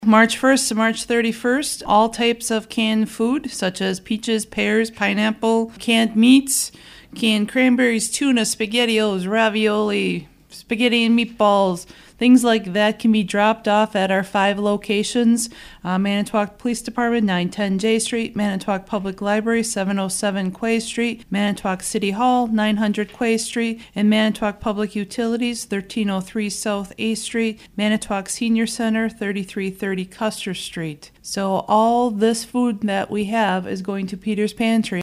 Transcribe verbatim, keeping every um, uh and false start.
March first to March thirty-first, all types of canned food, such as peaches, pears, pineapple, canned meats, canned cranberries, tuna, SpaghettiOs, ravioli, spaghetti and meatballs, things like that can be dropped off at our five locations. Uh, Manitowoc Police Department, nine ten J Street, Manitowoc Public Library, seven oh seven Quay Street, Manitowoc City Hall, nine hundred Quay Street, and Manitowoc Public Utilities, thirteen oh three South A Street, Manitowoc Senior Center, thirty-three thirty Custer Street. So all this food that we have is going to Peter's Pantry.